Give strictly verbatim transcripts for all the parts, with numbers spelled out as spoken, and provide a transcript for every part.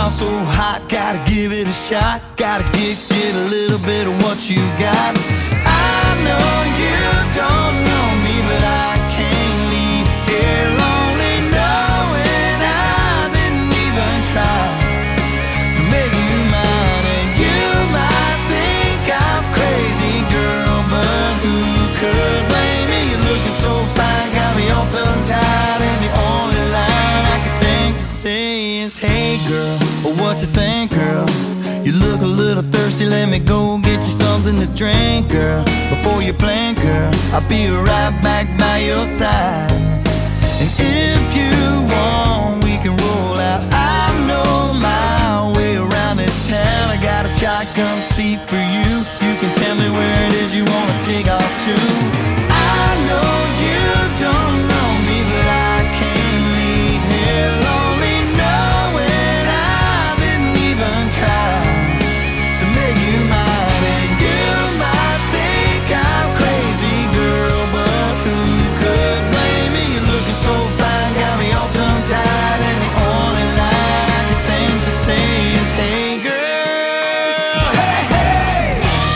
so hot, gotta give it a shot. Gotta get, get a little bit of what you got. I know you don't know me, but I can't leave here lonely, knowing I didn't even try to make you mine. And you might think I'm crazy, girl, but who could blame me? You're looking so fine, got me all tongue-tied, and the only line I can think to say is, hey girl, well, what you think, girl? You look a little thirsty, let me go get you something to drink, girl. Before you blink, girl, I'll be right back by your side. And if you want, we can roll out. I know my way around this town. I got a shotgun seat for you. You can tell me where it is you want to take off to. I know you don't know me, but I can't leave here lonely, knowing I didn't even try to make you mine. And you might think I'm crazy, girl, but who could blame me? You're looking so fine, got me all tongue-tied, and the only line I can think to say is, hey girl, hey, hey.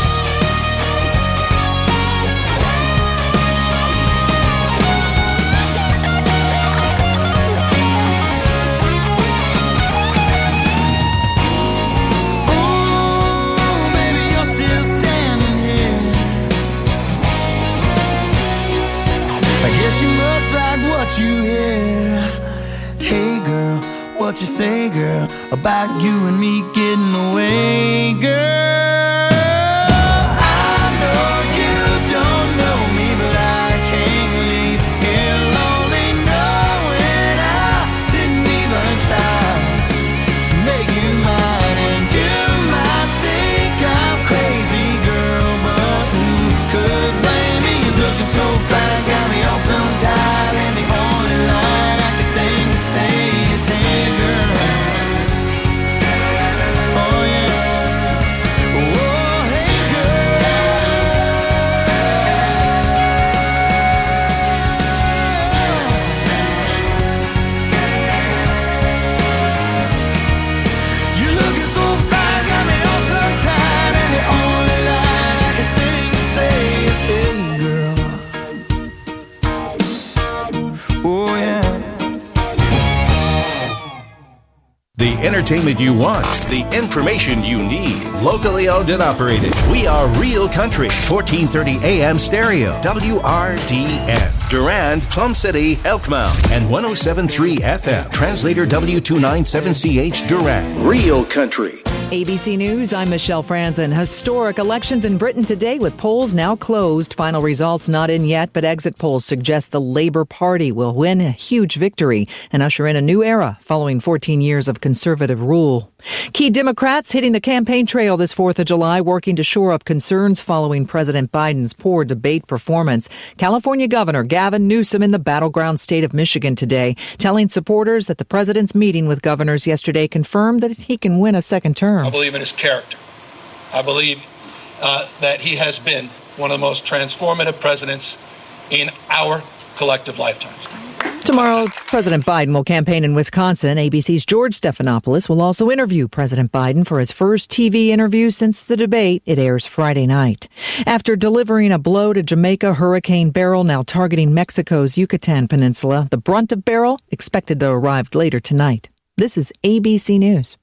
Ooh, baby, you're still standing here. I guess you must like what you hear. Hey girl, what you say, girl, about you and me getting away, girl? I know you don't know me, but I can't leave here lonely, knowing I didn't even try to make you mine. And you might think I'm crazy, girl, but who could blame me? You're looking so fine, got me all tongue-tied, and the only line I can think to say is, hey girl. Oh yeah. Oh hey girl. You're looking so fine, got me all tongue-tied, and the only line I can think to say is, hey girl. Oh yeah. The entertainment you want, the information you need. Locally owned and operated. We are Real Country, fourteen thirty A M stereo, W R D N. Durand, Plum City, Elkmount, and one oh seven point three F M. Translator W two ninety-seven C H Durand. Real Country. A B C News, I'm Michelle Franzen. Historic elections in Britain today with polls now closed. Final results not in yet, but exit polls suggest the Labour Party will win a huge victory and usher in a new era following fourteen years of conservative rule. Key Democrats hitting the campaign trail this fourth of July, working to shore up concerns following President Biden's poor debate performance. California Governor Gavin Newsom in the battleground state of Michigan today, telling supporters that the president's meeting with governors yesterday confirmed that he can win a second term. I believe in his character. I believe uh, that he has been one of the most transformative presidents in our collective lifetimes. Tomorrow, President Biden will campaign in Wisconsin. A B C's George Stephanopoulos will also interview President Biden for his first T V interview since the debate. It airs Friday night. After delivering a blow to Jamaica, Hurricane Beryl now targeting Mexico's Yucatan Peninsula. The brunt of Beryl expected to arrive later tonight. This is A B C News.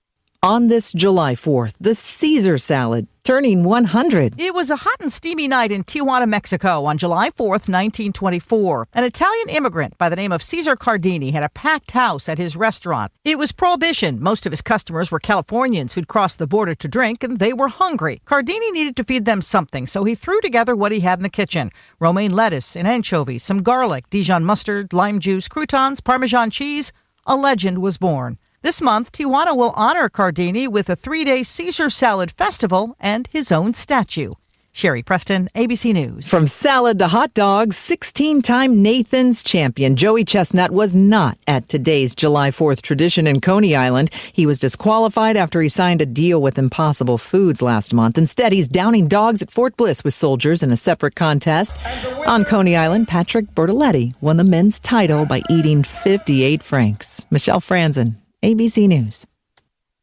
On this July fourth, the Caesar salad turning one hundred. It was a hot and steamy night in Tijuana, Mexico on July fourth, nineteen twenty-four. An Italian immigrant by the name of Cesar Cardini had a packed house at his restaurant. It was Prohibition. Most of his customers were Californians who'd crossed the border to drink, and they were hungry. Cardini needed to feed them something, so he threw together what he had in the kitchen. Romaine lettuce and anchovies, some garlic, Dijon mustard, lime juice, croutons, Parmesan cheese. A legend was born. This month, Tijuana will honor Cardini with a three-day Caesar Salad Festival and his own statue. Sherry Preston, A B C News. From salad to hot dogs, sixteen-time Nathan's champion Joey Chestnut was not at today's July fourth tradition in Coney Island. He was disqualified after he signed a deal with Impossible Foods last month. Instead, he's downing dogs at Fort Bliss with soldiers in a separate contest. On Coney Island, Patrick Bertoletti won the men's title by eating fifty-eight franks. Michelle Franzen, A B C News.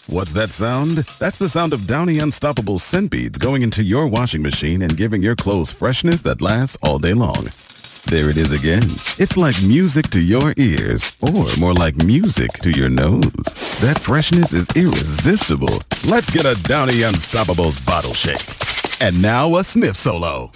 What's that sound? That's the sound of Downy Unstoppable scent beads going into your washing machine and giving your clothes freshness that lasts all day long. There it is again. It's like music to your ears, or more like music to your nose. That freshness is irresistible. Let's get a Downy Unstoppables bottle shake. And now a sniff solo.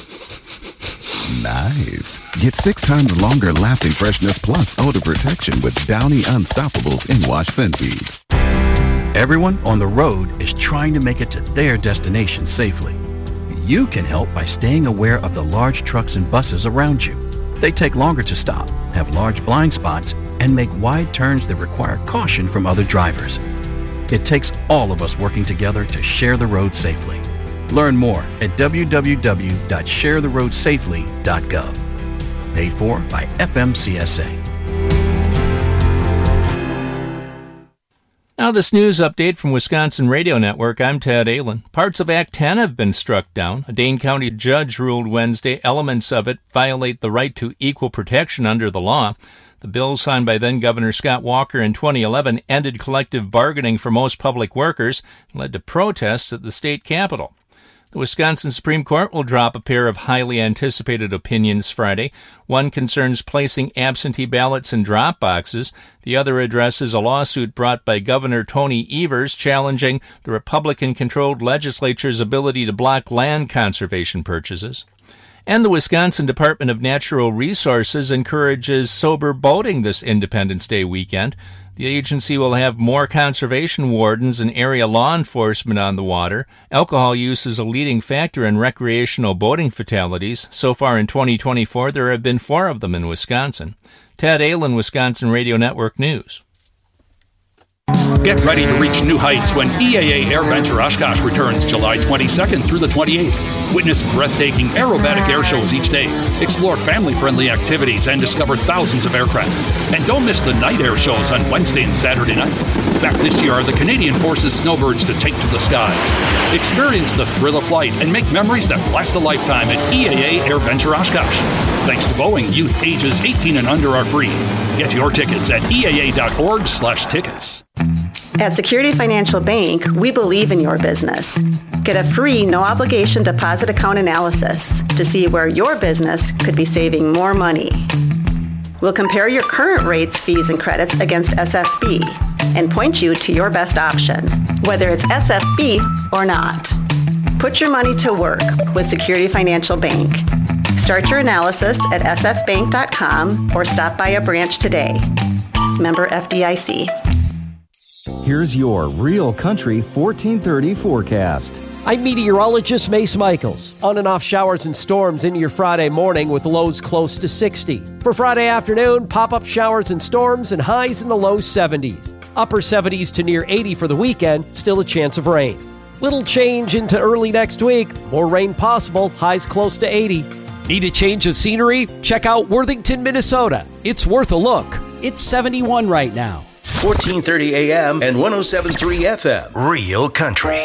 Nice. Get six times longer lasting freshness plus odor protection with Downy Unstoppables in-wash scent beads. Everyone on the road is trying to make it to their destination safely. You can help by staying aware of the large trucks and buses around you. They take longer to stop, have large blind spots, and make wide turns that require caution from other drivers. It takes all of us working together to share the road safely. Learn more at w w w dot share the road safely dot gov. Paid for by F M C S A. Now this news update from Wisconsin Radio Network. I'm Ted Allen. Parts of Act ten have been struck down. A Dane County judge ruled Wednesday elements of it violate the right to equal protection under the law. The bill, signed by then-Governor Scott Walker in twenty eleven, ended collective bargaining for most public workers and led to protests at the state capitol. The Wisconsin Supreme Court will drop a pair of highly anticipated opinions Friday. One concerns placing absentee ballots in drop boxes. The other addresses a lawsuit brought by Governor Tony Evers challenging the Republican-controlled legislature's ability to block land conservation purchases. And the Wisconsin Department of Natural Resources encourages sober boating this Independence Day weekend. The agency will have more conservation wardens and area law enforcement on the water. Alcohol use is a leading factor in recreational boating fatalities. So far in twenty twenty-four, there have been four of them in Wisconsin. Ted Allen, Wisconsin Radio Network News. Get ready to reach new heights when E A A AirVenture Oshkosh returns July twenty-second through the twenty-eighth. Witness breathtaking aerobatic air shows each day, explore family-friendly activities, and discover thousands of aircraft. And don't miss the night air shows on Wednesday and Saturday night. Back this year are the Canadian Forces Snowbirds to take to the skies. Experience the thrill of flight and make memories that last a lifetime at E A A AirVenture Oshkosh. Thanks to Boeing, youth ages eighteen and under are free. Get your tickets at E A A dot org slash tickets. At Security Financial Bank, we believe in your business. Get a free, no-obligation deposit account analysis to see where your business could be saving more money. We'll compare your current rates, fees, and credits against S F B and point you to your best option, whether it's S F B or not. Put your money to work with Security Financial Bank. Start your analysis at s f bank dot com or stop by a branch today. Member F D I C. Here's your Real Country fourteen thirty forecast. I'm meteorologist Mace Michaels. On and off showers and storms into your Friday morning with lows close to sixty. For Friday afternoon, pop-up showers and storms and highs in the low seventies. Upper seventies to near eighty for the weekend, still a chance of rain. Little change into early next week. More rain possible, highs close to eighty. Need a change of scenery? Check out Worthington, Minnesota. It's worth a look. It's seventy-one right now. fourteen thirty A M and one oh seven point three F M. Real Country.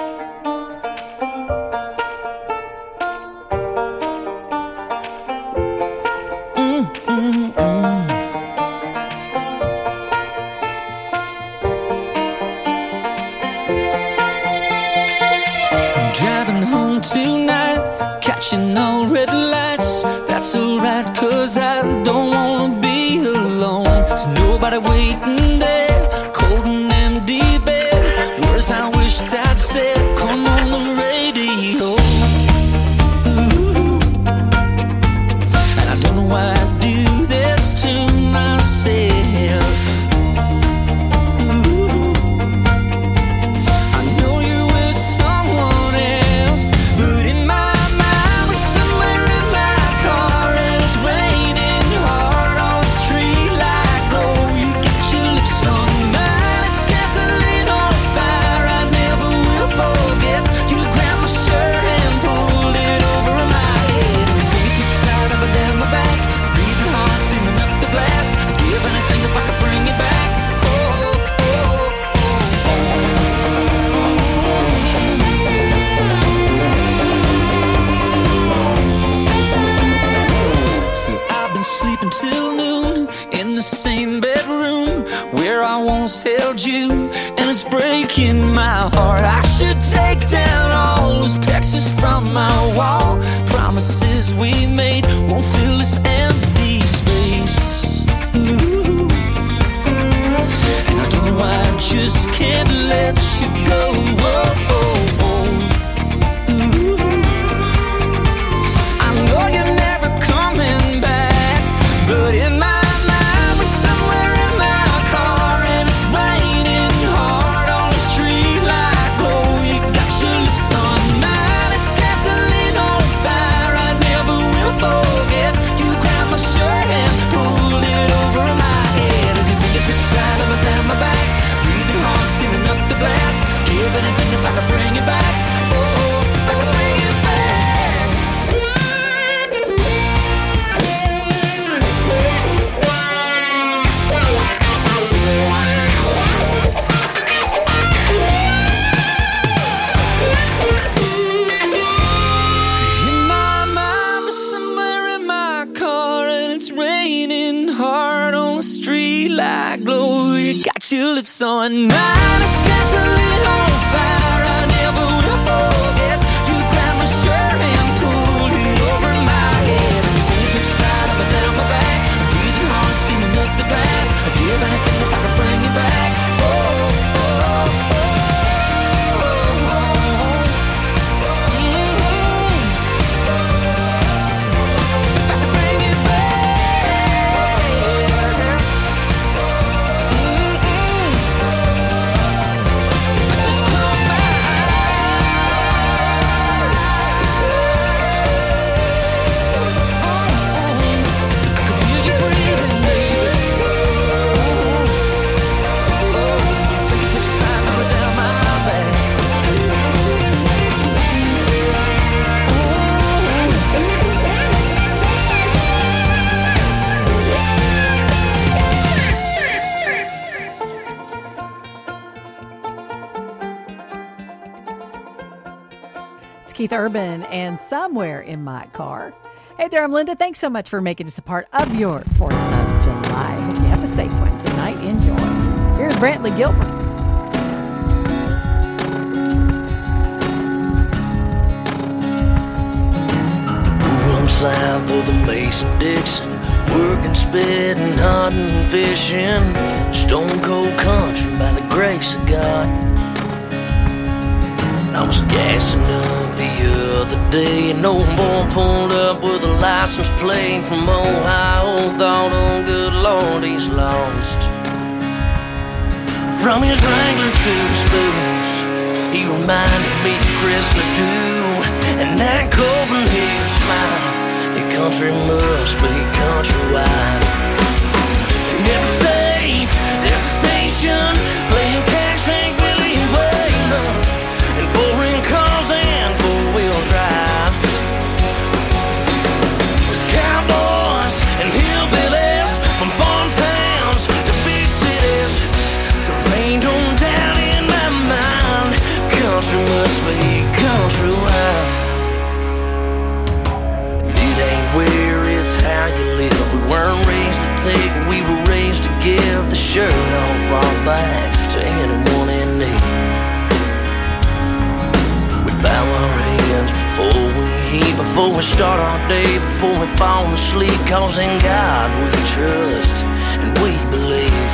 I'm driving home tonight, catching all red lights. That's alright, cause I don't wanna be alone. There's nobody waiting there, cold and empty bed. Words I wished I'd said, come on the radio. Ooh. And I don't know why I do this to myself. Ooh. I know you're with someone else, but in my mind we're somewhere in my car and it's raining hard on the street like, oh, you got your lips on and it's breaking my heart. I should take down all those pictures from my wall. Promises we made won't fill this empty space. Ooh. And I don't know why I just can't let you go. Whoa, whoa, whoa. Ooh. I know you're never coming back, but in my mind we're somewhere in my car, and it's raining hard on the street like glow. You got your lips on mine, it's gasoline on fire. I never will forget. You grabbed my shirt and pulled it over my head, and your fingertips slide up and down my back, breathing hard, skimming up the glass. Give anything if I could bring you back. Oh, if I could bring you back. In my mind, somewhere in my car, and it's raining hard on the street like glow. You got your lips on mine, it's gasoline on fire. I never will forget. You grabbed my shirt and pulled it over my head, and your fingertips slide up and down my back, breathing hard, steaming up the glass. I'd give anything if I could bring you back. Oh, oh, oh, oh, oh, oh. Mm-hmm. If I could bring you back. Mm-hmm. I just close my eyes. I could feel you breathing, baby. Your fingertips slide up and down my back. It's Keith Urban and Somewhere in My Car. Hey there, I'm Linda. Thanks so much for making us a part of your fourth of July. Hope you have a safe one tonight. Enjoy. Here's Brantley Gilbert. I'm south of the Mason-Dixon, working, spitting, hunting, fishing, stone cold country by the grace of God. I was gassing up the other day, and old boy pulled up with a license plate from Ohio. Thought, oh good Lord, he's lost. From his Wranglers to his boots, he reminded me of Chris Ledoux and that Copenhagen smile. Your country must be countrywide. In every state, there's a station playing Cash, Hank Willie, and Waylon, and foreign cars and four-wheel drives. There's cowboys and hillbillies from farm towns to big cities. The rain don't down in my mind. Country must be countrywide. It ain't where, it's how you live. We weren't raised to take, we were raised to give. The shirt off our back to anyone in need. We bow our heads before we eat, before we start our day, before we fall asleep. Cause in God we trust and we believe.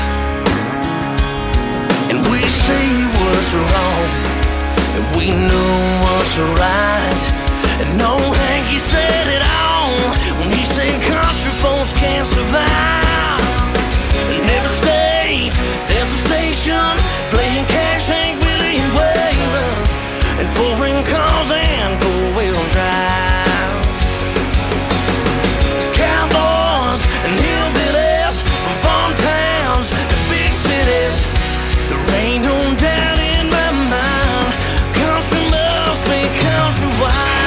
And we see what's wrong, and we know what's right. And no Hanky said it all when he said country folks can't survive. In every state, there's a station playing Cash, Hank Willie, and Waylon, and foreign cars and four-wheel drive. There's cowboys and hillbillies from farm towns to big cities. The rain don't down in my mind. Country must be countrywide.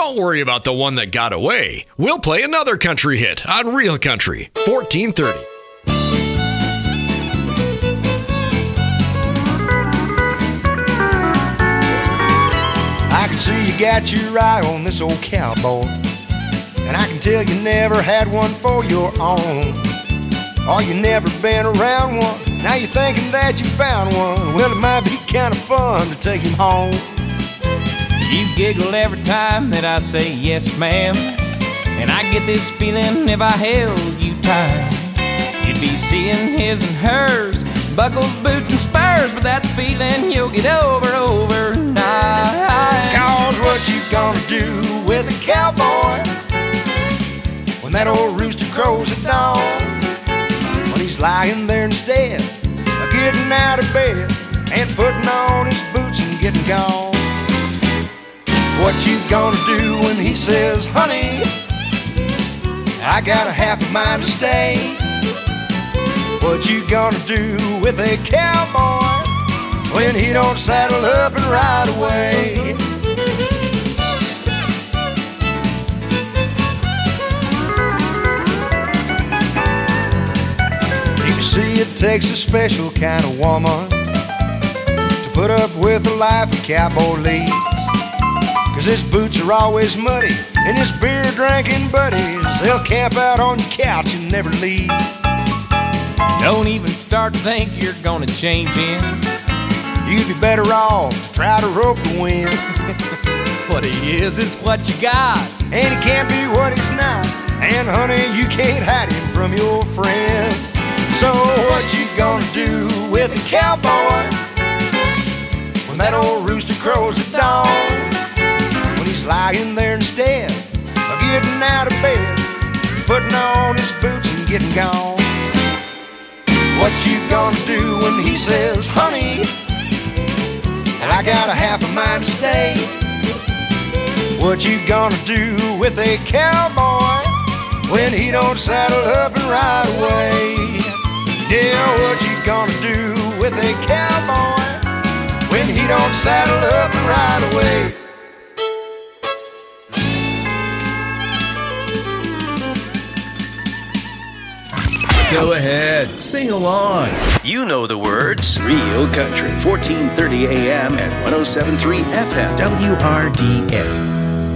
Don't worry about the one that got away. We'll play another country hit on Real Country, fourteen thirty. I can see you got your eye on this old cowboy, and I can tell you never had one for your own. Or you never been around one, now you're thinking that you found one. Well, it might be kind of fun to take him home. You giggle every time that I say yes, ma'am, and I get this feeling if I held you tight, you'd be seeing his and hers, buckles, boots, and spurs, but that's a feeling you'll get over overnight. Cause what you gonna do with a cowboy when that old rooster crows at dawn? When he's lying there instead of getting out of bed and putting on his boots and getting gone. What you gonna do when he says, honey, I got a half a mind to stay? What you gonna do with a cowboy when he don't saddle up and ride away? You see, it takes a special kind of woman to put up with the life a cowboy leads. Cause his boots are always muddy, and his beer-drinking buddies, they'll camp out on your couch and never leave. Don't even start to think you're gonna change him. You'd be better off to try to rope the wind. What he is is what you got, and he can't be what he's not. And honey, you can't hide him from your friends. So what you gonna do with a cowboy when that old rooster crows at dawn? Lying there instead of getting out of bed, putting on his boots and getting gone. What you gonna do when he says, honey, I got a half a mind to stay? What you gonna do with a cowboy when he don't saddle up and ride away? Yeah, what you gonna do with a cowboy when he don't saddle up and ride away? Go ahead, sing along. You know the words. Real Country, fourteen thirty A M at one oh seven point three F M, W R D A.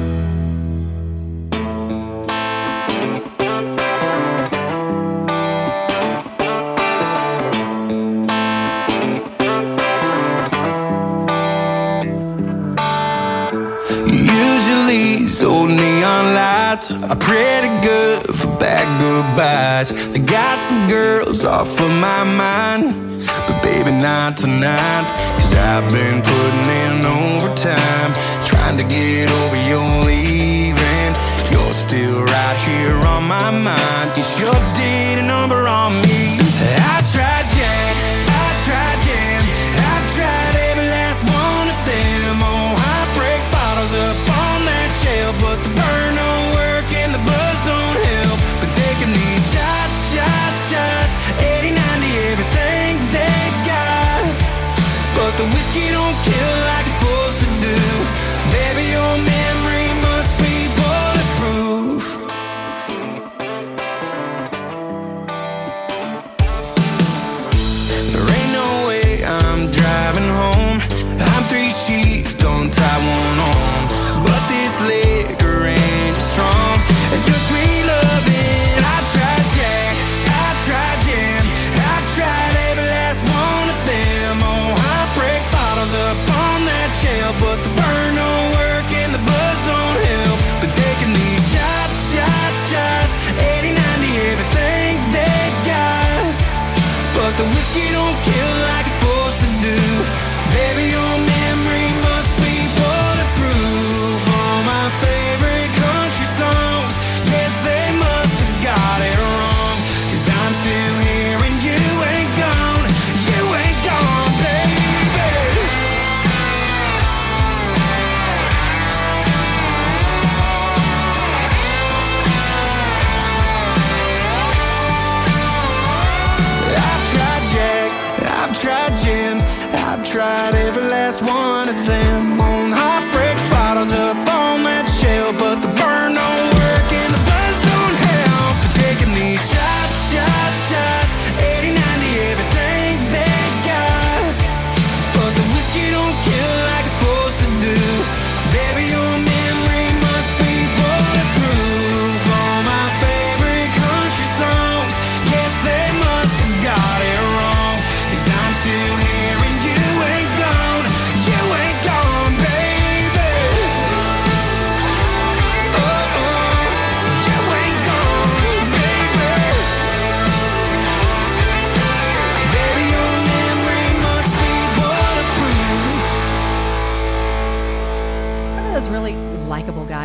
Old neon lights are pretty good for bad goodbyes. They got some girls off of my mind, but baby not tonight. Cause I've been putting in overtime, trying to get over your leaving. You're still right here on my mind. You sure did a number on me. I tried Jack, I tried Jam, I've tried every last one of them. Oh, heartbreak bottles up on that shelf, but the burn don't work and the buzz don't help. But taking these shots, shots, shots, eighty, ninety, everything they've got. But the whiskey don't kill like it's supposed to do. Baby, your memory must be bulletproof. There ain't no way I'm driving home. I'm three sheets, don't tie one on. But this liquor ain't as strong as your sweet loving. I tried Jack, I tried Jam, I've tried every last one of them. Oh, heartbreak bottles up on that shelf, but the burn don't work and the buzz don't help. But taking these shots, shots, shots, eighty, ninety, everything they've got. But the whiskey don't kill like it's supposed to do. Baby, your memory must be bulletproof. All my favorite country songs, yes, they must have got it wrong. Cause I'm still here and you ain't gone. You ain't gone, baby. I've tried Jack, I've tried Jim, I've tried every last one of them. On heartbreak bottles up on that shelf, but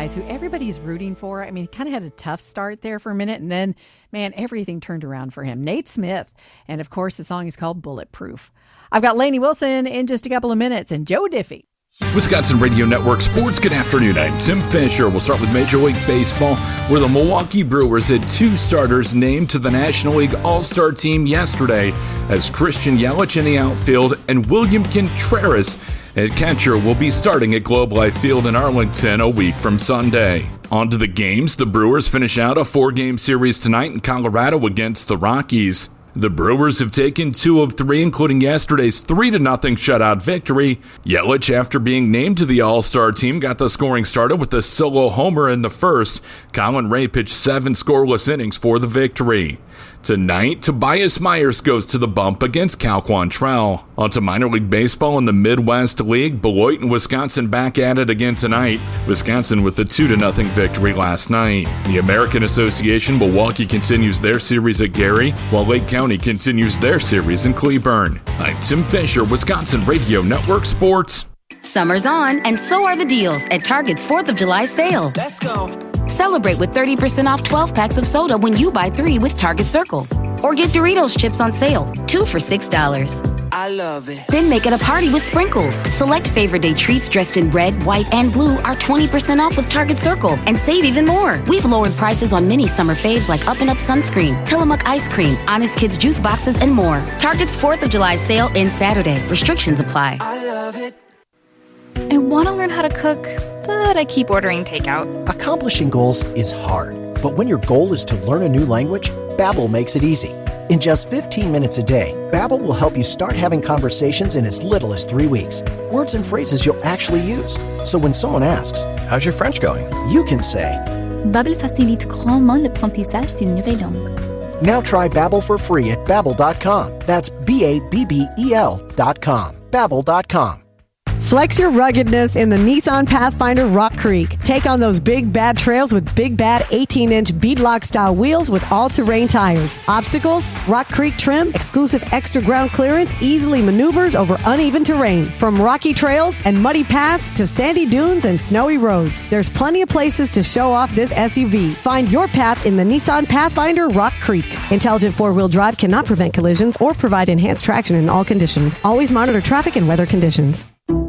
guys who everybody's rooting for. I mean, he kind of had a tough start there for a minute, and then, man, everything turned around for him. Nate Smith. And, of course, the song is called Bulletproof. I've got Lainey Wilson in just a couple of minutes, and Joe Diffie. Wisconsin Radio Network Sports, good afternoon. I'm Tim Fisher. We'll start with Major League Baseball, where the Milwaukee Brewers had two starters named to the National League All-Star team yesterday, as Christian Yelich in the outfield and William Contreras at catcher will be starting at Globe Life Field in Arlington a week from Sunday. On to the games. The Brewers finish out a four-game series tonight in Colorado against the Rockies. The Brewers have taken two of three, including yesterday's three to nothing shutout victory. Yelich, after being named to the All-Star team, got the scoring started with a solo homer in the first. Colin Ray pitched seven scoreless innings for the victory. Tonight, Tobias Myers goes to the bump against Cal Quantrell. On to minor league baseball in the Midwest League. Beloit and Wisconsin back at it again tonight. Wisconsin with a two to nothing victory last night. The American Association, Milwaukee continues their series at Gary, while Lake County continues their series in Cleburne. I'm Tim Fisher, Wisconsin Radio Network Sports. Summer's on, and so are the deals at Target's fourth of July sale. Let's go. Celebrate with thirty percent off twelve packs of soda when you buy three with Target Circle. Or get Doritos chips on sale, two for six dollars. I love it. Then make it a party with sprinkles. Select favorite day treats dressed in red, white, and blue are twenty percent off with Target Circle. And save even more. We've lowered prices on many summer faves like Up and Up Sunscreen, Tillamook Ice Cream, Honest Kids Juice Boxes, and more. Target's fourth of July sale ends Saturday. Restrictions apply. I love it. I want to learn how to cook, but I keep ordering takeout. Accomplishing goals is hard, but when your goal is to learn a new language, Babbel makes it easy. In just fifteen minutes a day, Babbel will help you start having conversations in as little as three weeks. Words and phrases you'll actually use. So when someone asks, "How's your French going?" you can say, Babbel facilite grandement l'apprentissage d'une nouvelle langue. Now try Babbel for free at babbel dot com. That's B A B B E L dot com. Babbel dot com. Flex your ruggedness in the Nissan Pathfinder Rock Creek. Take on those big bad trails with big bad eighteen inch beadlock style wheels with all-terrain tires. Obstacles, Rock Creek trim, exclusive extra ground clearance, easily maneuvers over uneven terrain. From rocky trails and muddy paths to sandy dunes and snowy roads, there's plenty of places to show off this S U V. Find your path in the Nissan Pathfinder Rock Creek. Intelligent four-wheel drive cannot prevent collisions or provide enhanced traction in all conditions. Always monitor traffic and weather conditions.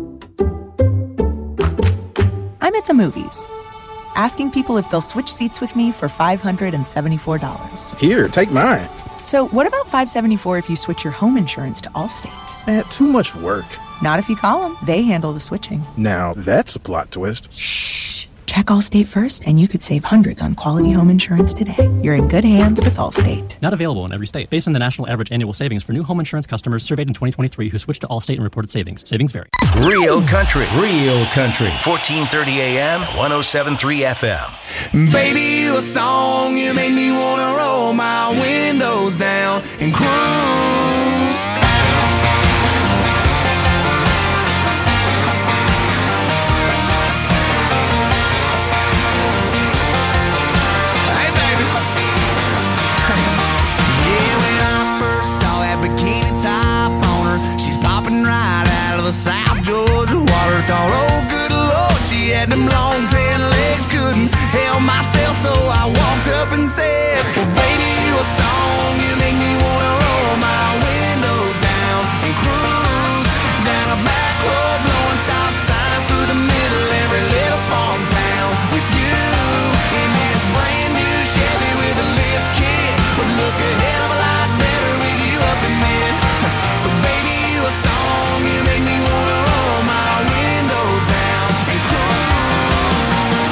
I'm at the movies, asking people if they'll switch seats with me for five hundred seventy-four dollars. Here, take mine. So what about five hundred seventy-four dollars if you switch your home insurance to Allstate? Eh, too much work. Not if you call them. They handle the switching. Now, that's a plot twist. Shh. Check Allstate first, and you could save hundreds on quality home insurance today. You're in good hands with Allstate. Not available in every state. Based on the national average annual savings for new home insurance customers surveyed in twenty twenty-three who switched to Allstate and reported savings. Savings vary. Real country. Real country. fourteen thirty A M, one oh seven point three F M. Baby, you a song, you make me wanna roll my windows down and cruise. The South Georgia water thought, oh good Lord, she had them long tan legs, couldn't help myself, so I walked up and said, well baby, you a song, you make me wanna roll my windows down and cruise down a back road, blowing stop signs through the middle every little farm town with you in this brand new Chevy with a lift kit, would look a hell of a lot better with you up in there. So baby, you a song, you make me wanna roll my windows down and cruise.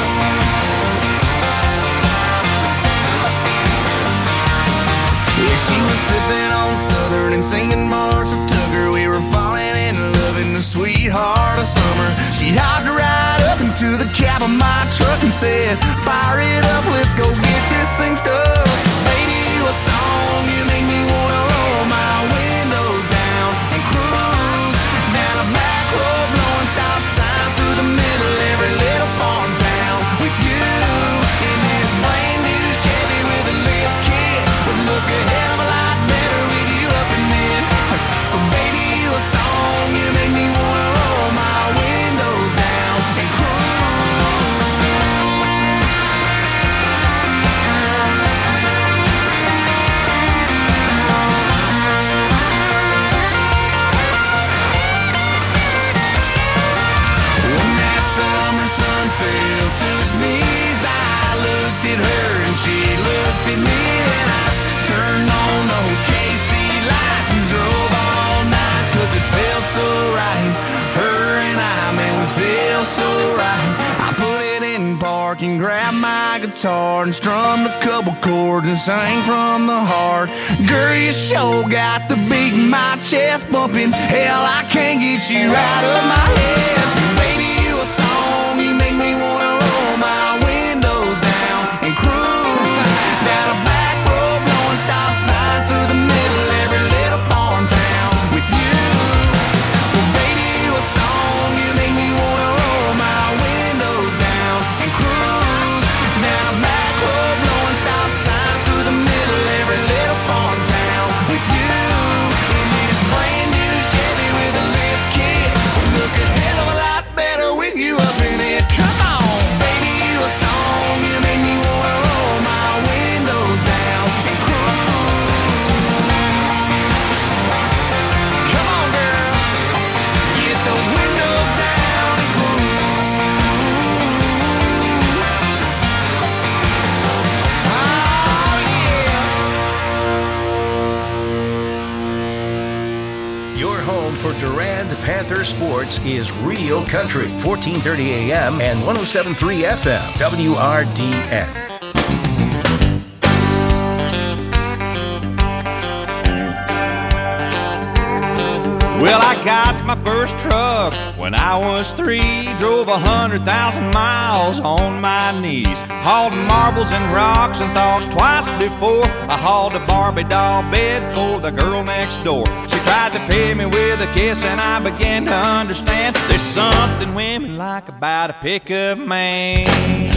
Yeah, she was sipping on Southern and singing Marshall Tucker. We were falling in love in the sweetheart of summer. She hopped right up into the cab of my truck and said, fire it up, let's go get this thing stuck. Baby, you a song, you make me wanna roll my windows down and cruise down a back road, blowing stop signs through the middle every little farm town with you in this brand new Chevy with a lift kit, would look a hell of a lot better with you up in there. So baby, you a song, you make me wanna roll my windows down and cruise. guitar and strummed a couple chords and sang from the heart. Girl, you sure got the beat in my chest bumping. Hell, I can't get you out of my head. Baby, you a song, you make me wanna roll my windows down and cruise down a back road, blowing stop signs through the middle of every little farm town with you. Well, baby, you a song, you make me wanna roll my windows down and cruise down a back road, blowing stop signs through the middle of every little farm town with you. In this brand new Chevy with a lift kit, look a hell of a lot better with you up in it. Come on, baby, you a song, you make me wanna roll my windows down and cruise. Come on, girl, get those windows down and cruise. Oh, yeah. Your home for Durand Panther sports is Real Country, fourteen thirty A M and one oh seven point three F M, W R D N. Well, I got my first truck when I was three. Drove a hundred thousand miles on my knees. Hauled marbles and rocks and thought twice before I hauled a Barbie doll bed for the girl next door. She tried to pay me with a kiss and I began to understand there's something women like about a pickup man.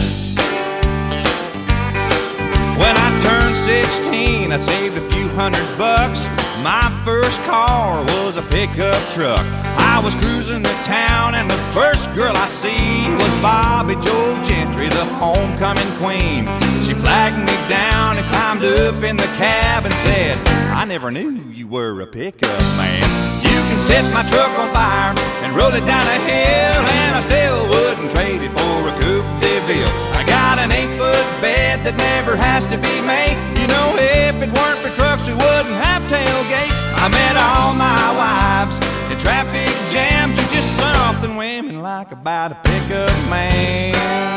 When I turned sixteen, I saved a few hundred bucks. My first car was a pickup truck. I was cruising the town and the first girl I see was Bobby Joe Gentry, the homecoming queen. She flagged me down and climbed up in the cab and said, I never knew you were a pickup man. You can set my truck on fire and roll it down a hill, and I still wouldn't trade it for a Coupe de Ville. I got an eight-foot bed that never has to be made. You know, if it weren't for trucks, we wouldn't have tailgates. I met all my wives in traffic jams. There's just something women like about a pickup man.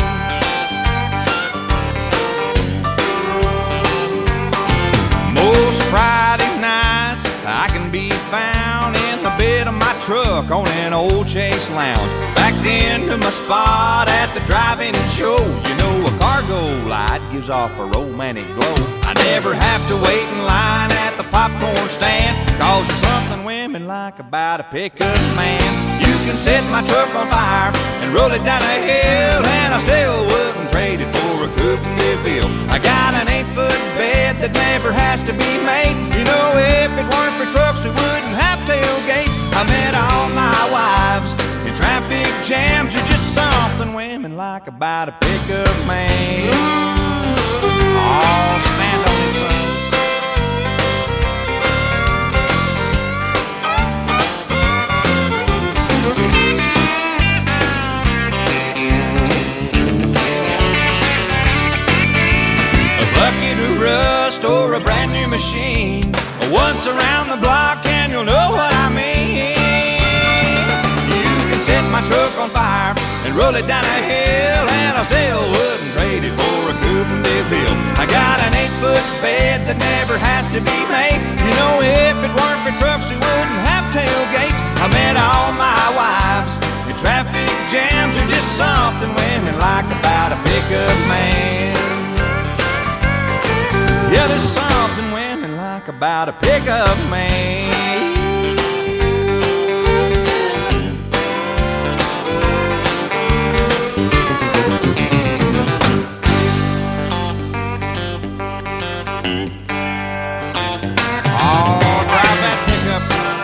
Most Friday nights I can be found in the bed of my truck on an old Chase Lounge, backed into my spot at the drive-in show. You know, a cargo light gives off a romantic glow. I never have to wait in line at the popcorn stand, cause there's something women like about a pickup man. You can set my truck on fire and roll it down a hill, and I still wouldn't trade it for a Coupe de Ville. I got an eight-foot bed that never has to be made. You know, if it weren't for trucks, we wouldn't have tailgates. I met all my wives in traffic jams. There's just something women like about a pickup man. Oh, stand on it, son. A bucket of rust or a brand new machine, once around the block and you'll know what I mean. You can set my truck on fire and roll it down a hill, and I still wouldn't trade it for a Coupe de Ville. I got an eight-foot bed that never has to be made. You know, if it weren't for trucks, we wouldn't have tailgates. I met all my wives in traffic jams. There's just something women like about a pickup man. Yeah, there's something women like about a pickup man. Oh, drive that pickup, son.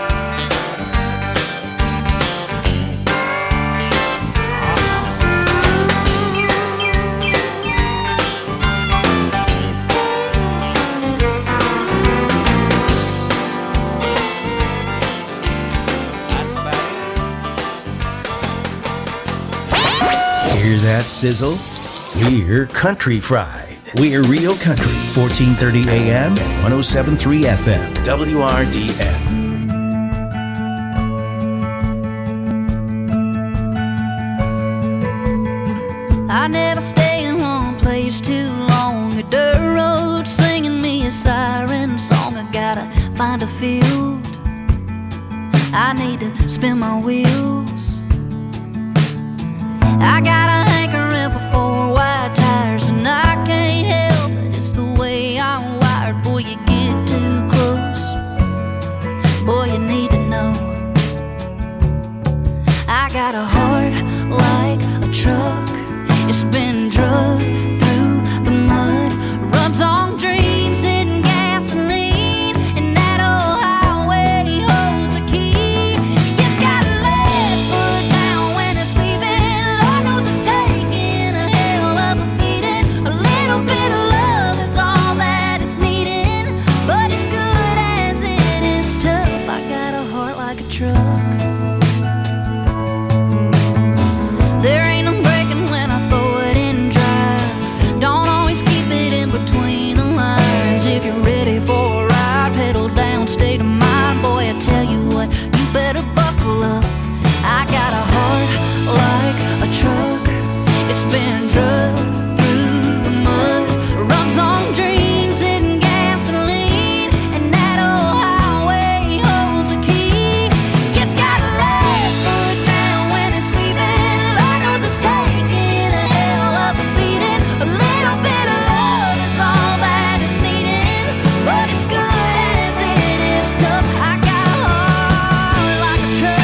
Hear that sizzle? We're Country Fried. We're Real Country, fourteen thirty A M and one oh seven point three F M, W R D N. I never stay in one place too find a field. I need to spin my wheels. I got a hankering for four wide tires, and I can't help it, it's the way I'm wired. Boy, you get too close, boy, you need to know. I got a heart like a truck, it's been drugged through the mud, runs on dreams and gasoline, and that old highway holds a key. It's got a left foot down when it's leaving. Lord knows it's taking a hell of a beating. A little bit of love is all that it's needing, but as good as it is tough, I got a heart like a truck. There ain't no breaking when I throw it in drive. Don't always keep it in between the lines. If you're ready for a ride, pedal down, state of mind. Boy, I tell you what, you better buckle up. I got a heart like a truck, it's been drugged through the mud, runs on dreams and gasoline, and that old highway holds a key. It's got a left foot down when it's leaving. Lord knows it's taking a hell of a beating. A little bit of love is all that it's needing, but as good as it is tough, I got a heart like a truck.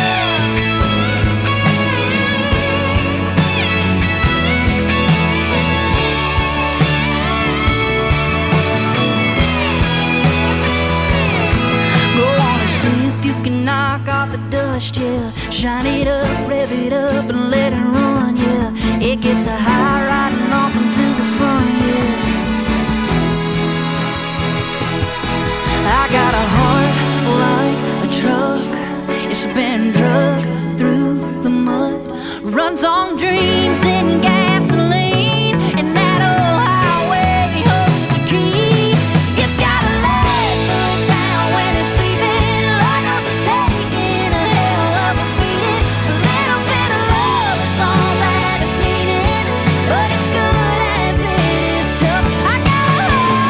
Go on and see if you can knock off the dust, yeah. Shine it up, rev it up, and let it run, yeah. It gets a high riding off into the sun, yeah. I got a heart like a truck, it's been drugged through the mud, runs on dreams and gasoline, and that old highway holds the key. It's got a left foot down when it's leaving. Lord knows it's taking a hell of a beating. A little bit of love is all that it's needing, but as good as it is tough, I got a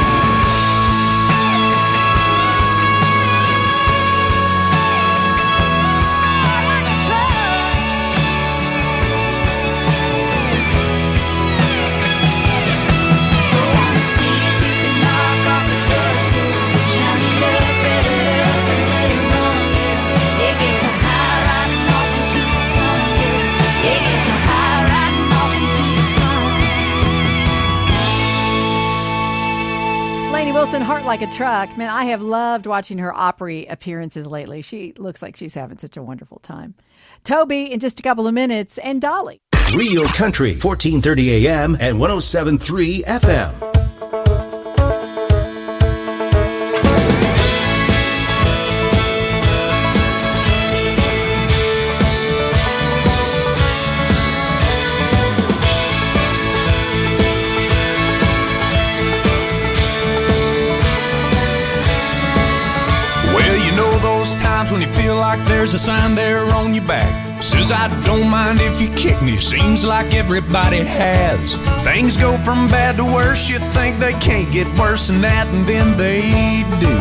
heart like a truck. Go on and see if you can knock off the dust, yeah. Shine it up, rev it up, and let it run, yeah. It gets a high riding off into the sun, yeah. It gets a high riding off into the sun. Lainey Wilson, Heart Like a Truck. Man, I have loved watching her Opry appearances lately. She looks like she's having such a wonderful time. Toby in just a couple of minutes, and Dolly. Real Country, fourteen thirty A M and one oh seven point three F M. Well, you know those times when you feel like there's a sign there on your back. Says I don't mind if you kick me. Seems like everybody has. Things go from bad to worse. You think they can't get worse than that, and then they do.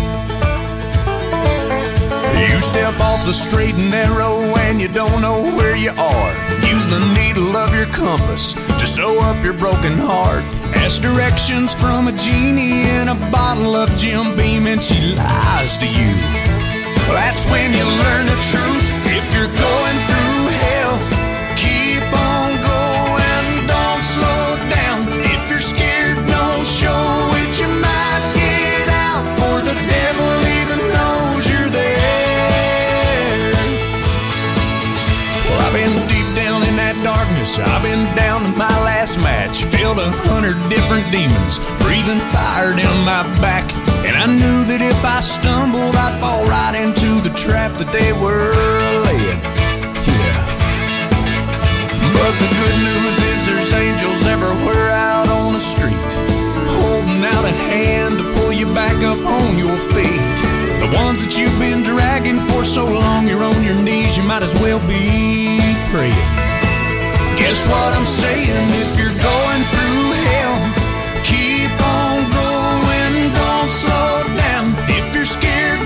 You step off the straight and narrow and you don't know where you are. Use the needle of your compass to sew up your broken heart. Ask directions from a genie in a bottle of Jim Beam and she lies to you. Well, that's when you learn the truth. If you're going through hell, keep on going, don't slow down. If you're scared, don't show it. You might get out, for the devil even knows you're there. Well, I've been deep down in that darkness. I've been down to my last match. Felt a hundred different demons breathing fire down my back. And I knew that if I stumbled, I'd fall right into the trap that they were laying. Yeah. But the good news is there's angels everywhere out on the street, holding out a hand to pull you back up on your feet. The ones that you've been dragging for so long, you're on your knees, you might as well be praying. Guess what I'm saying? If you're going through hell, keep on going, don't slow down. If you're scared,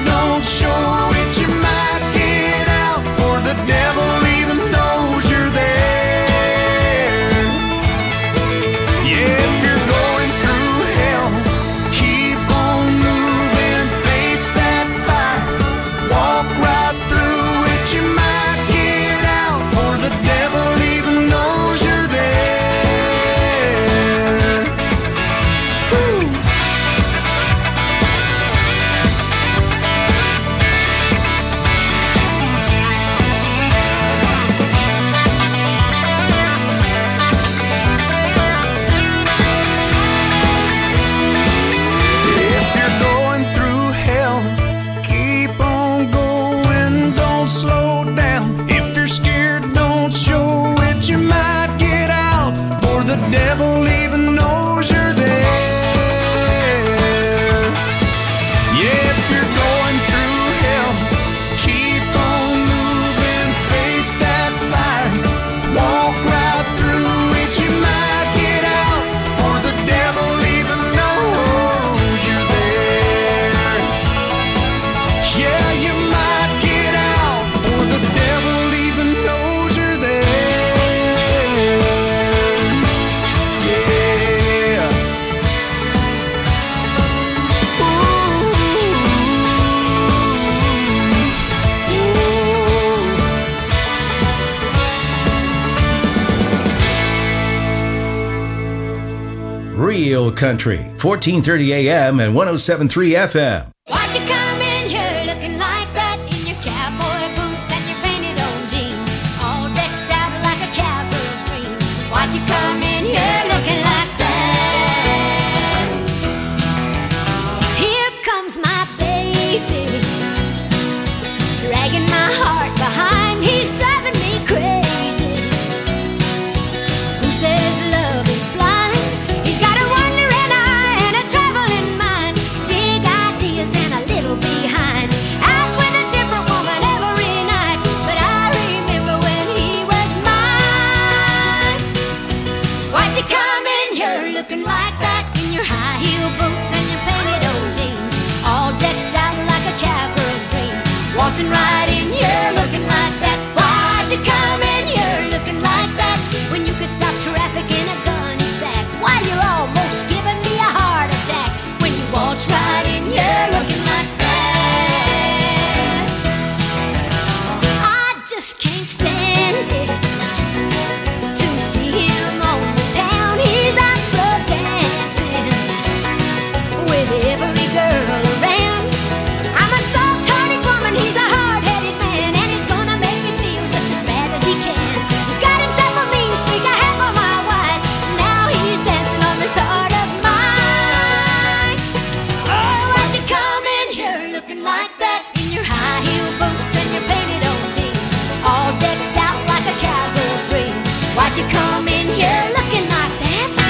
Real Country, fourteen thirty A M and one oh seven point three F M. Why'd you come in here looking like that in your cowboy boots and your painted on jeans, all decked out like a cowgirl's dream? Why'd you come in here looking like that? Here comes my baby, dragging my heart behind. He's driving me crazy. Who says love is blind? He's got a wandering eye and a traveling mind, big ideas and a little behind. Out with a different woman every night, but I remember when he was mine. Why'd you come in here looking like that in your high heel boots and your painted old jeans, all decked out like a cowgirl's dream, waltzing right in here looking like that? Why'd you come in here looking like that when you could stop traffic in a gunny sack? Why, you're almost giving me a heart attack when you waltz right in here looking like that. I just can't stand it to see him on the town. He's out so dancing with every girl around. I'm a soft-hearted woman, he's a hard-headed man, and he's gonna make me feel just as bad as he can. He's got himself a mean streak, a half a mile wide, and now he's dancing on this heart of mine. Oh, why'd you come in here looking like that in your high heel boots and your painted old jeans, all decked out like a cowgirl's dream? Why'd you come in here looking like that?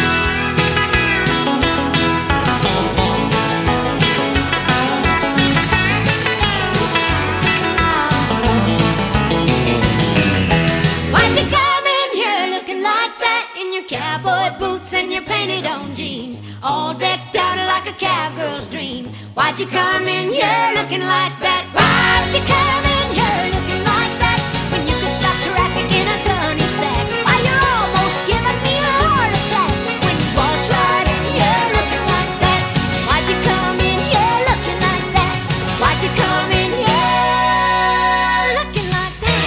Why'd you come in here looking like that in your cowboy boots and your painted on jeans, all decked out like a cowgirl's dream? Why'd you come in here looking like that? Why'd you come in here looking like that when you could stop traffic in a gunny sack? Why, you're almost giving me a heart attack when you waltz right in here looking like that. Why'd you come in here looking like that? Why'd you come in here looking like that?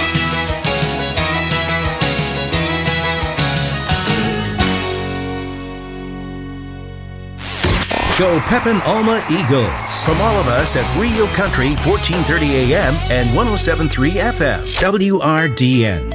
Go Pepin Alma Eagles. From all of us at Real Country, fourteen thirty A M and one oh seven point three F M. W R D N.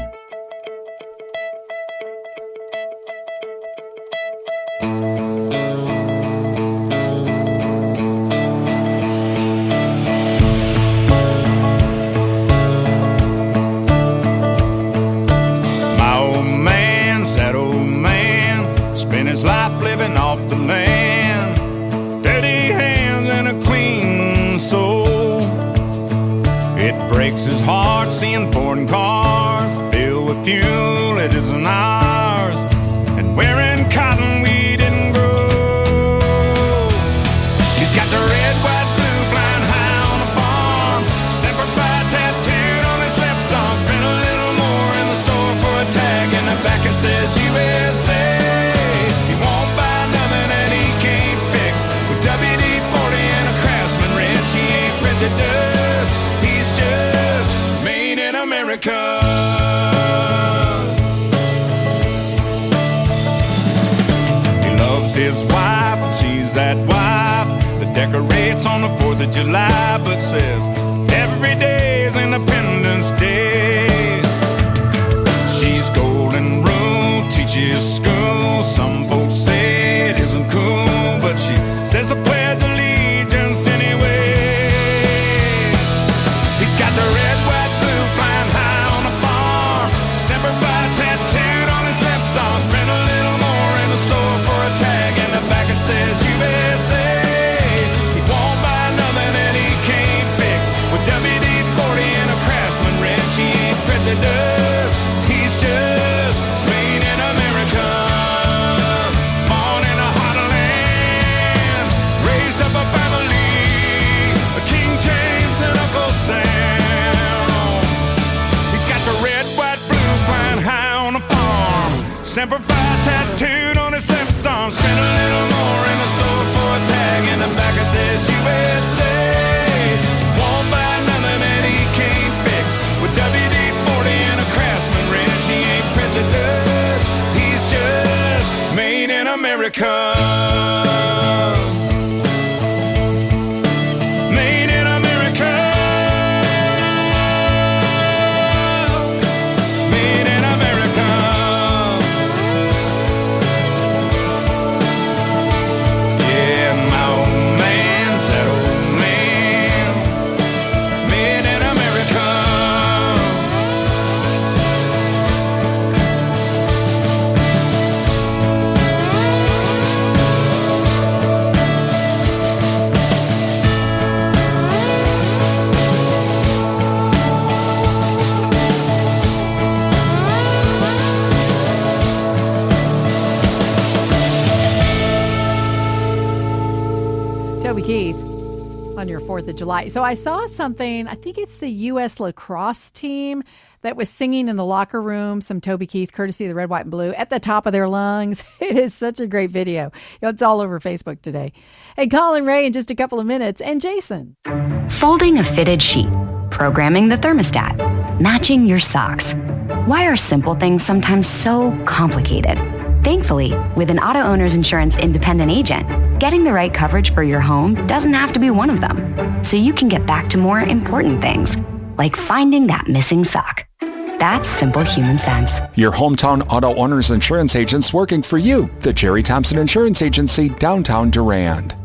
My old man, sad old man, spent his life living off the land. Dirty hands and a clean soul. It breaks his heart seeing foreign cars filled with fuel that isn't ours, and wearing cotton we didn't grow. He's got the red, white, blue flying high on the farm, Semper Fi tattooed on his left arm. Spent a little more in the store for a tag in the back that says U S A. He won't buy nothing that he can't fix. With W D forty and a Craftsman wrench, he ain't prejudiced. He's just made in America. He loves his wife, and she's that wife that decorates on the fourth of July, but says every day is Independence Day. She's golden rule, teaches school. Some folks say it isn't cool, but she says the pledge of allegiance anyway. He's got the red, white, blue flying high on the farm, Semper Fi tattooed on his left arm. Spent a little more in the store for a tag in the back that says U S A. He won't buy nothing that he can't fix. With W D forty and a Craftsman wrench, he ain't prejudiced. He's just made in America. Born in a hot land, raised up a family, a King James and Uncle Sam. He's got the red, white, blue flying high on the farm, Semper Fi tattooed on his left arm. Spent a little more in the store for a tag in the back that says U S A. Won't buy nothing that he can't fix. With W D forty and a Craftsman wrench, he ain't prejudiced. He's just made in America. on your fourth of July. So I saw something, I think it's the U S lacrosse team that was singing in the locker room, some Toby Keith, courtesy of the Red, White, and Blue, at the top of their lungs. It is such a great video. It's all over Facebook today. Hey, Colin Ray in just a couple of minutes, and Jason. Folding a fitted sheet, programming the thermostat, matching your socks. Why are simple things sometimes so complicated? Thankfully, with an auto owner's insurance independent agent, getting the right coverage for your home doesn't have to be one of them. So you can get back to more important things, like finding that missing sock. That's simple human sense. Your hometown auto owner's insurance agent's working for you. The Jerry Thompson Insurance Agency, downtown Durand.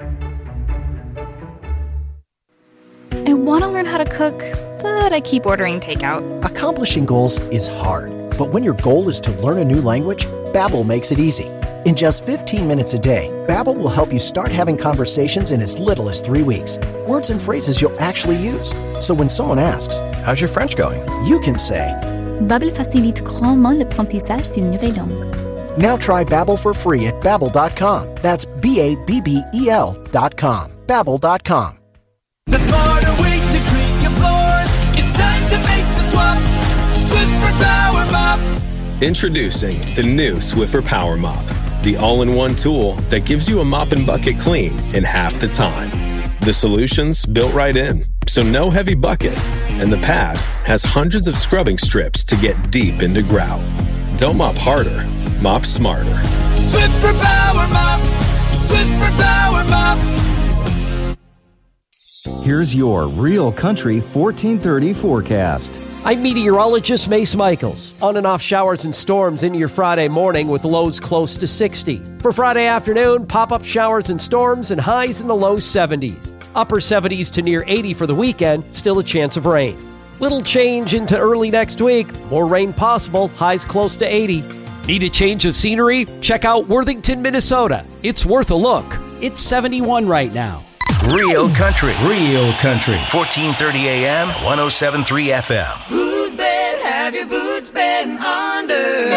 I want to learn how to cook, but I keep ordering takeout. Accomplishing goals is hard, but when your goal is to learn a new language, Babbel makes it easy. In just fifteen minutes a day, Babbel will help you start having conversations in as little as three weeks. Words and phrases you'll actually use. So when someone asks, "How's your French going?" you can say, Babbel facilite grandement l'apprentissage d'une nouvelle langue. Now try Babbel for free at babbel dot com. That's B A B B E L dot com. Babbel dot com. The smarter way to clean your floors. It's time to make the swap. Swiffer Power Mop. Introducing the new Swiffer Power Mop, the all-in-one tool that gives you a mop and bucket clean in half the time. The solution's built right in, so no heavy bucket, and the pad has hundreds of scrubbing strips to get deep into grout. Don't mop harder, mop smarter. Swiffer Power Mop. Swiffer Power Mop. Here's your Real Country fourteen thirty forecast. I'm meteorologist Mace Michaels. On and off showers and storms into your Friday morning with lows close to sixty. For Friday afternoon, pop-up showers and storms and highs in the low seventies. Upper seventies to near eighty for the weekend, still a chance of rain. Little change into early next week. More rain possible, highs close to eighty. Need a change of scenery? Check out Worthington, Minnesota. It's worth a look. It's seventy-one right now. Real Country, Real Country, fourteen thirty A M, ten seventy-three F M. Whose bed have your boots been under?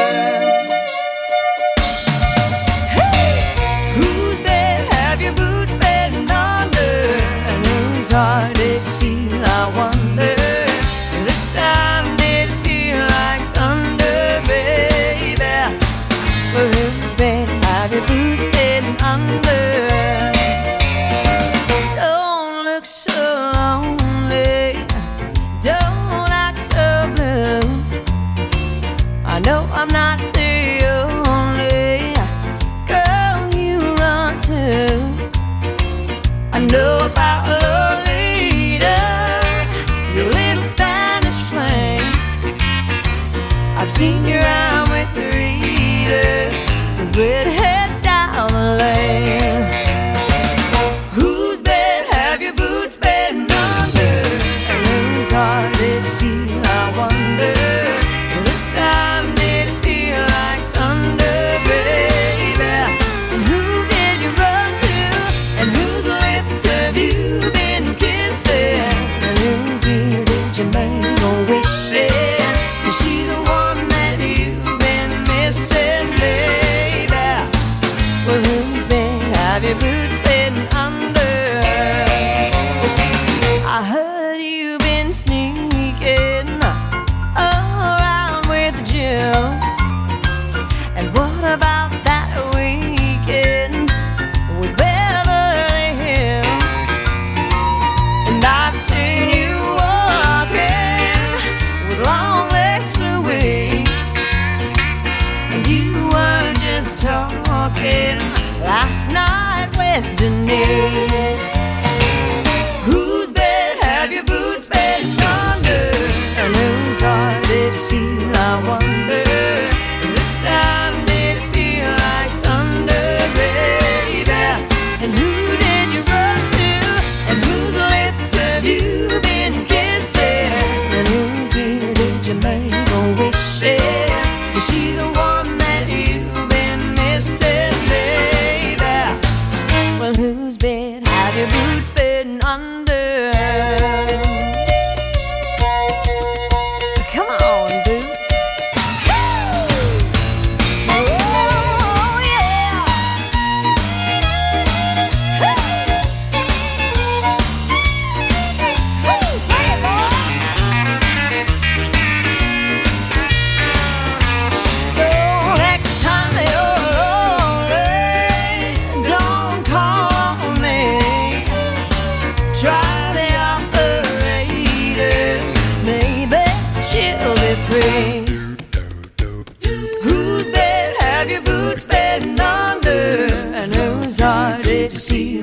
Hey! Whose bed have your boots been under? And whose heart did you see? I wonder. This time did it feel like thunder, baby? Well, whose bed have your boots been under? So lonely, don't act so blue. I know I'm not the only girl you run to. I know about Lolita, your little Spanish flame. I've seen you around with Rita, the redhead down the lane. Hard did you see? I wonder. This time did it feel like thunder, baby? And who did you run to? And whose lips have you been kissing? And whose ear did you make a wish in? Is she the one that you've been missing, baby? Well, whose bed have your boots been under? I heard you've been sneaking around with Jill. And what about that weekend with Beverly Hills? And I've seen you walking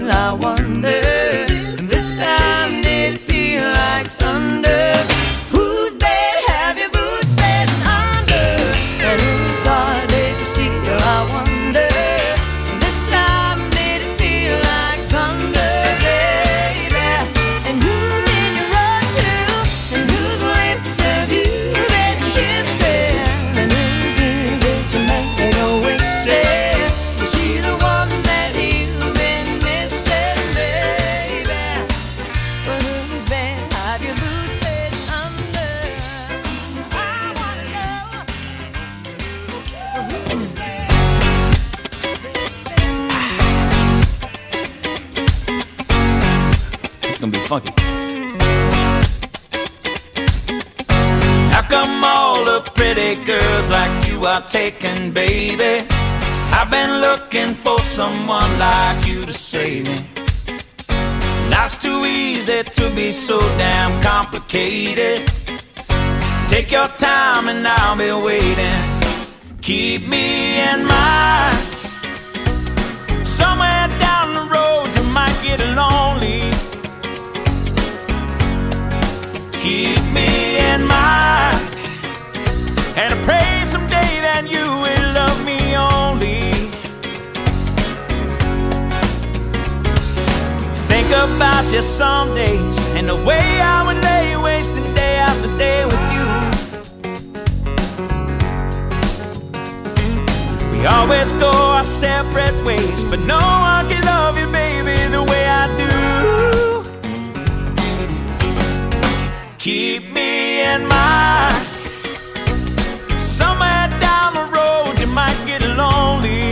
still, I wonder. And this time did it feel like thunder. Whose bed have your boots been under? And whose heart did you steal, I wonder. And this time did it feel like thunder, baby? And who did you run to? And whose lips have you been kissing? And whose ear did you make me go wasted? Is she the one that you've been missing, baby? But whose bed have your boots been under? I wanna know. Whose bed? It's gonna be funky. How come all the pretty girls like you are taken, baby? I've been looking for someone like you to save me. Life's too easy to be so damn complicated. Take your time and I'll be waiting. Keep me in mind. Somewhere down the road you might get lonely. Keep me in mind. And I pray someday that you will love me only. Think about you some days and the way I would lay wasting day after day with you. We always go our separate ways, but no one can love you, baby, the way I do. Keep me in mind. Somewhere down the road you might get lonely.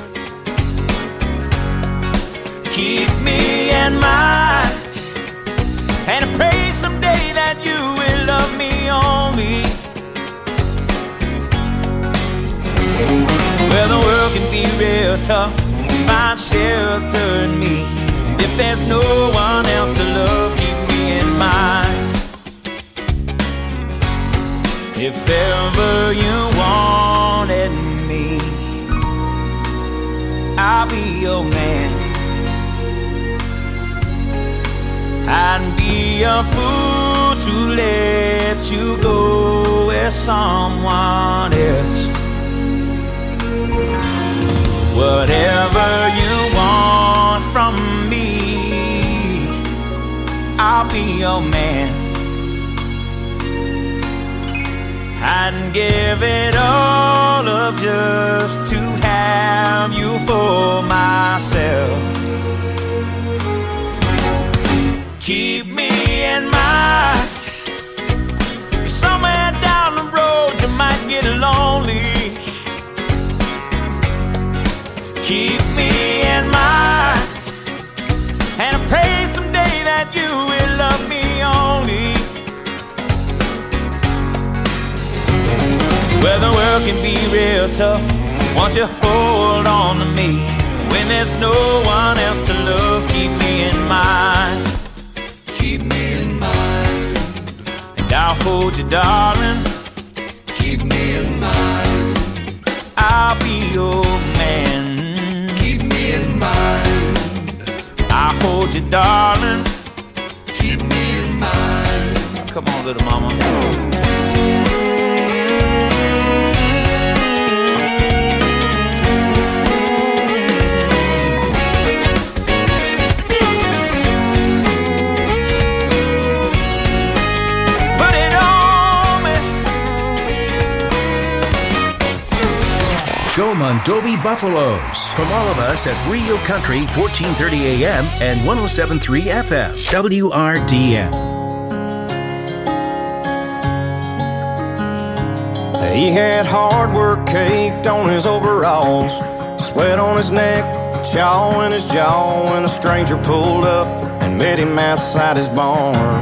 Keep me in mind. And I pray someday that you will love me only. Well, the world can be real tough. Find shelter in me. If there's no one else to love, keep me in mind. If ever you wanted me, I'll be your man. I'd be a fool to let you go with someone else. Whatever you want from me, I'll be your man. I'd give it all up just to have you for myself. Keep me in mind. Somewhere down the road you might get lonely. Keep me in mind. And I pray someday that you will love me only. Well, the world can be real tough. Won't you hold on to me? When there's no one else to love, keep me in mind. Keep me in mind. And I'll hold you, darling. Keep me in mind. I'll be your man. Keep me in mind. I'll hold you, darling. Keep me in mind. Come on, little mama. Go Mondovi Buffaloes. From all of us at Real Country, fourteen thirty A M and one oh seven point three F M, W R D M. He had hard work caked on his overalls, sweat on his neck, chaw in his jaw, when a stranger pulled up and met him outside his barn.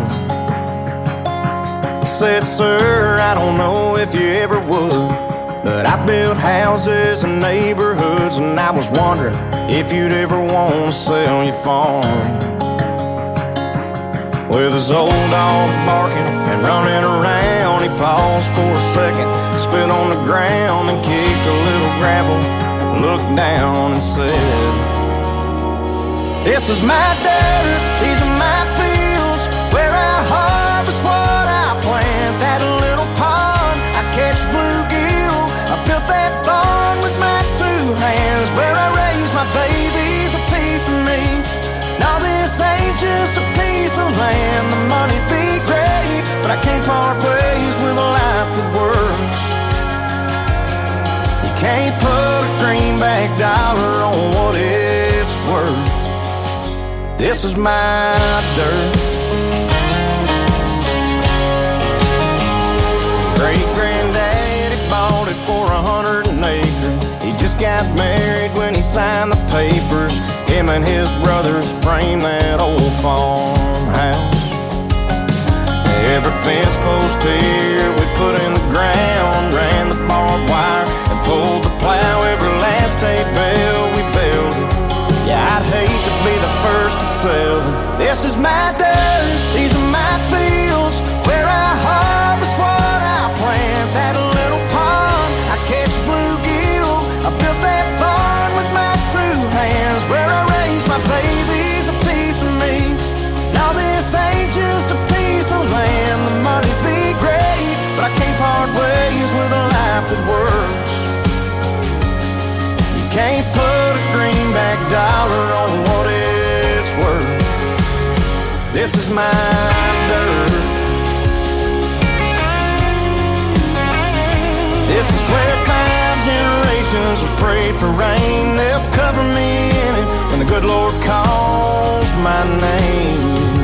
Said, sir, I don't know if you ever would, but I built houses and neighborhoods, and I was wondering if you'd ever want to sell your farm. With his old dog barking and running around, he paused for a second, spit on the ground and kicked a little gravel, looked down and said, This is my dirt, these are my fields, where I harvest what I plant. That little pond, I catch bluegill. I built that barn with my two hands, where I raise my babies, a piece of me. Now this ain't just a piece of land. The money be great, but I can't part ways with a life that works. You can't put a greenback dollar on what it's worth. This is my dirt. Great-granddaddy bought it for a hundred an acre. He just got married when he signed the papers. Him and his brothers framed that old farmhouse. Every fence post here we put in the ground, ran the barbed wire and pulled the plow. Every last hay bale we built it. Yeah, I'd hate to be the first to sell it. This is my dirt, these are my fields, where I harvest what I plant. That little pond, I catch bluegill. I built that barn with my two hands, where I raise my babies, a piece of me. Now this ain't just a piece of land. The money be great, but I can't part ways with a life that works. Can't put a greenback dollar on what it's worth. This is my dirt. This is where five generations have prayed for rain. They'll cover me in it when the good Lord calls my name.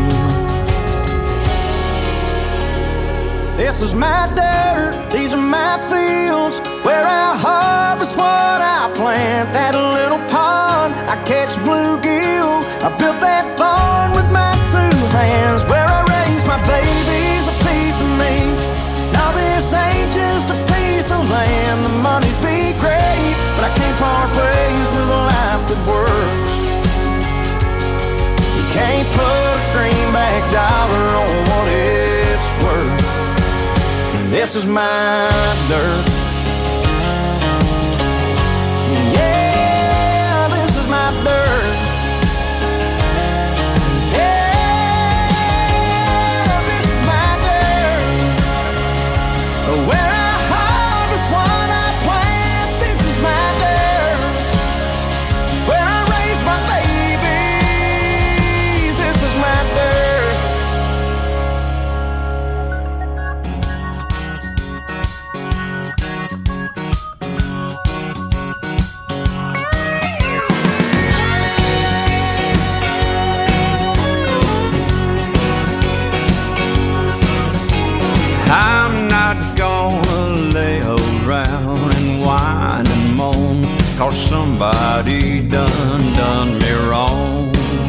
This is my dirt, these are my fields, where I harvest what I plant. That little pond, I catch bluegill. I built that barn with my two hands, where I raise my babies, a piece of me. Now this ain't just a piece of land. The money be great, but I can't part ways with a life that works. You can't put a greenback dollar on what it's worth. This is my dirt. Yeah, this is my dirt. Yeah, this is my dirt. Where I harvest what I plant. This is my dirt. Where I raise my babies. This is my dirt. I'm not gonna lay around and whine and moan, 'cause somebody done done me wrong.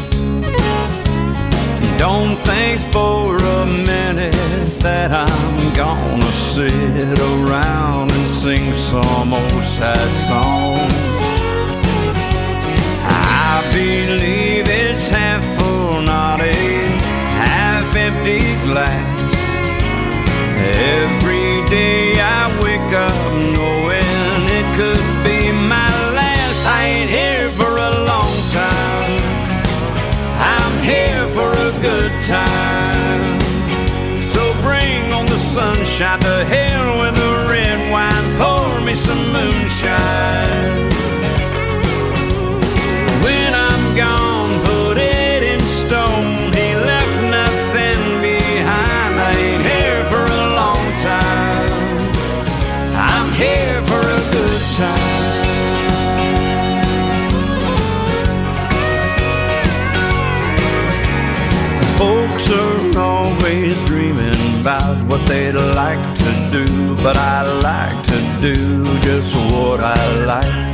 Don't think for a minute that I'm gonna sit around and sing some old sad song. I believe it's half full, not a half empty glass. Every day I wake up knowing it could be my last. I ain't here for a long time, I'm here for a good time. So bring on the sunshine, to hell with the red wine, pour me some moonshine. When I'm gone, put it in stone, he left nothing behind. I ain't here for a long time, I'm here for a good time. Folks are always dreaming about what they'd like to do, but I like to do just what I like.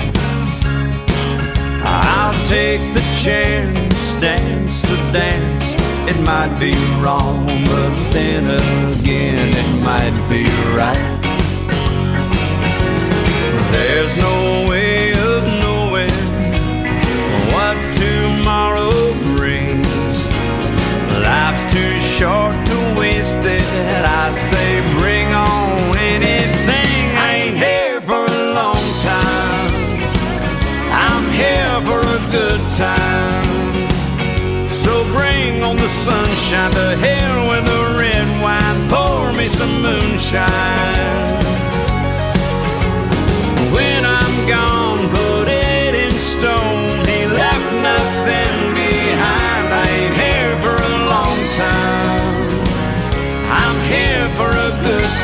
I'll take the chance, dance the dance. It might be wrong, but then again it might be right. There's no way of knowing what tomorrow brings. Life's too short to waste it. I say bring on anything. I ain't here for a long time, I'm here for a good time. on the sunshine. To hell with the red wine, pour me some moonshine.